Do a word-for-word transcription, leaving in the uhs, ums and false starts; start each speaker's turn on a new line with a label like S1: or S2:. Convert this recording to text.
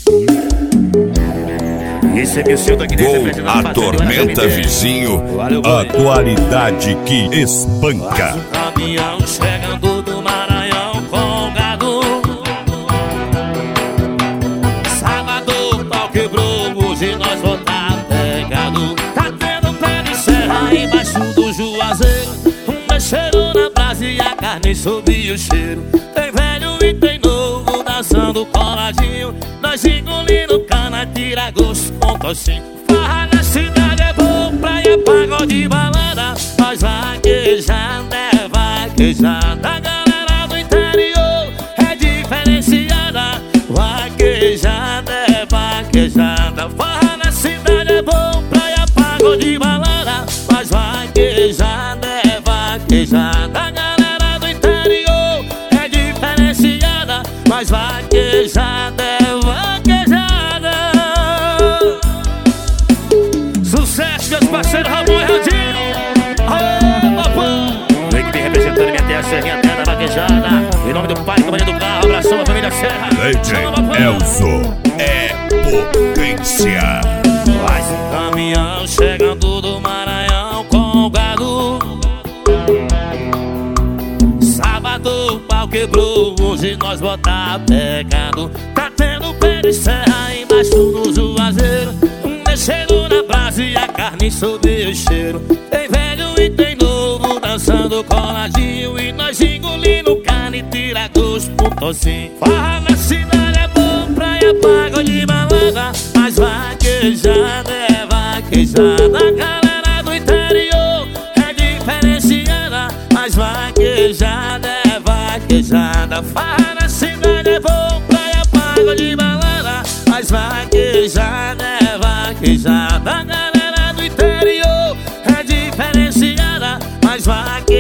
S1: Esse é meu seu daqui desse
S2: Com a Tormenta Vizinho, a qualidade que espanca.
S1: Um caminhão chegando do Maranhão com gado. Sábado o pau quebrou, hoje nós vou tá pegado. Tá tendo pé de serra embaixo do Juazeiro. Um mexeiro na brasa e a carne sobe o cheiro. Tem velho e tem novo dançando coladinho. Nós engolindo cana, tira gosto com tocinho. Farra na cidade é bom, praia, pagode, balada. Nós vaquejando, é vaquejada. A galera do interior é diferenciada. Vaquejada, é vaquejada. Farra na cidade é bom, praia, pagode, balada. Nós vaquejada, é vaquejada. A galera do interior é diferenciada. Mas vaquejada é vaquejada. Sucesso, meus parceiros Ramon e Radinho. Aô, papai. Vem que vem representando minha terra, Serrinha, terra da vaquejada. Em nome do pai, companhia do carro, abração a família Serra.
S2: D J Elzo é potência.
S1: Mais um caminhão chegando do Maranhão com o gado. Sábado o pau quebrou, hoje nós botar pegado. Tá tendo pé de serra embaixo do Juazeiro. Um mexeiro na brasa e a carne sob o cheiro. Tem velho e tem novo dançando coladinho. E nós engolindo carne, tira gosto com tocinho. Farra na cidade é bom, praia, pagode, balada. Mas vaquejada é vaquejada. A galera do interior é diferenciada. Mas vaquejada é vaquejada. Farra na cidade é bom, praia, pagode, balada. Mas vaquejada é vaquejada. A galera do interior é diferenciada. Mas vaquejada